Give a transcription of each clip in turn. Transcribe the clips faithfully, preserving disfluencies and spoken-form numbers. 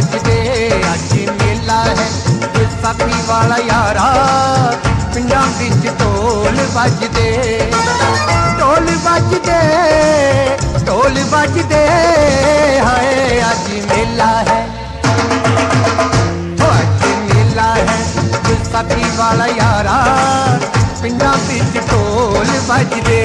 बजदे अज मेला है विसाखी वाला यारा पिंडां विच ढोल बजदे ढोल बजदे ढोल बजदे हाय अज मेला है अज मेला है विसाखी वाला यारा पिंडां विच ढोल बजदे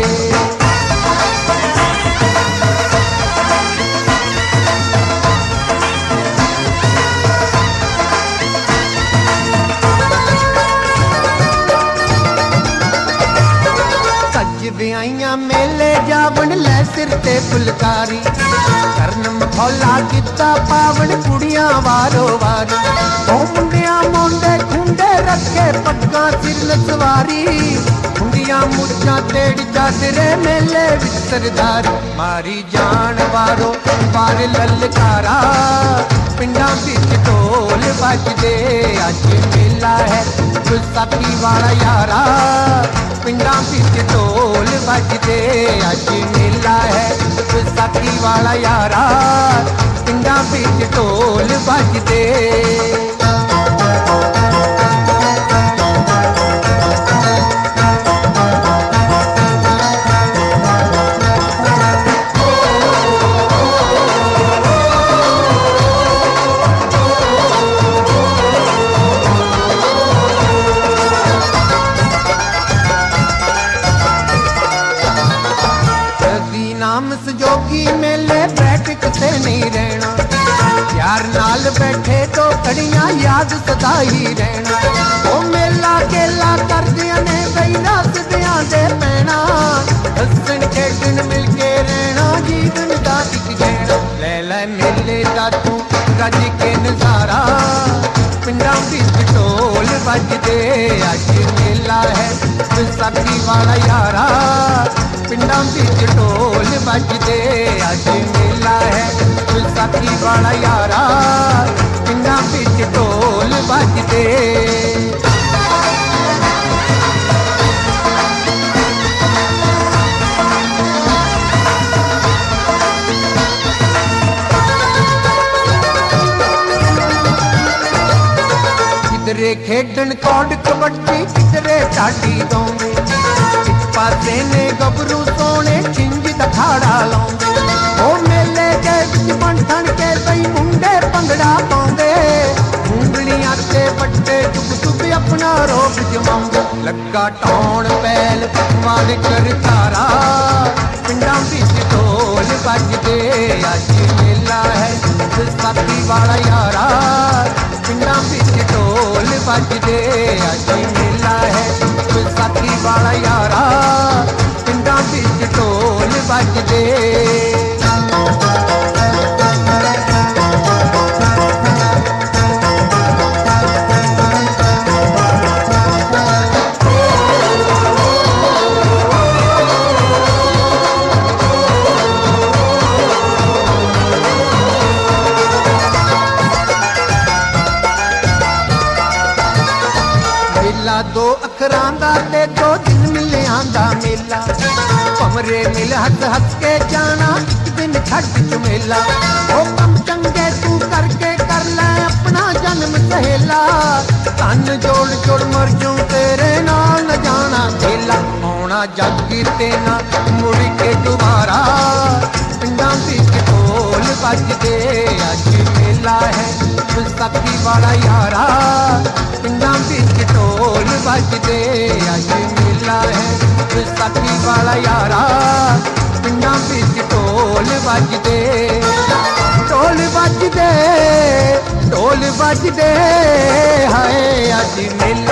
विआइया मेले जावन लै सिर ते फुलकारी करन मखौला गिद्दा पावन कुड़ियां वारो वारी ओ मुंडिया मोंडे खुंडे रखे पग्गा सिर नसवारी खुंडियां मुर्चा तेड़ चादरे मेले विच सरदारी मारी जान वारो पार ललकारा पिंडां विच ढोल बजदे अज मेला है विसाखी वाला यारा पिंडां विच ढोल बजदे अज मेला है विसाखी वाला यारा पिंडां विच ढोल बजदे जोगी मेले बैठ किते नहीं रहना यार नाल बैठे तो कड़ियां याद सदा ही रहना ओ मेला केला करदियां ने बई नसदियां दे पैना हसन खेडन मिल के रहना जीवन दा इक गहना ले ले मेले दा तू रज के नजारा पिंडां विच ढोल बजदे अज मेला है विसाखी वाला यारा पिंडां विच ढोल बजदे अज मेला है विसाखी वाला यारा पिंडां विच ढोल बजदे किधरे खेडन कौड कबड्डी किधरे टाटी दौंदे पासे ने गबरू सोने छिंज दखाड़ा लाउंदे ओ मेले के विच बनठन के कई मुंडे भंगड़ा पाउंदे मुंगलियां ते पट्टे चुप चुप अपना रोब जमाउंदे लगा टौण पैल माल कर तारा पिंडां विच ढोल बजदे अज मेला है विसाखी वाला यारा पिंडां विच ढोल बजदे अज मेला है विसाखी वाला यारा पिंडां विच ढोल बजदे दो अखरां दा ते दो दिन मिलियां दा मेला भमरे मिल हस हस के जाना एक दिन छड्ड चमेला ओ कम चंगे तू करके कर ले अपना जन्म सहेला तन जोड़ जोड़ मर जाऊं तेरे नाल न जाना खेला आउणा जग ते ना मुड़ के दोबारा पिंडां विच ढोल बजदे अज मेला है विसाखी वाला यारा पिंडां विच ढोल बजदे अज मेला है विसाखी वाला यारा पिंडां विच ढोल बजदे ढोल बजदे ढोल बजदे हाय अज मेला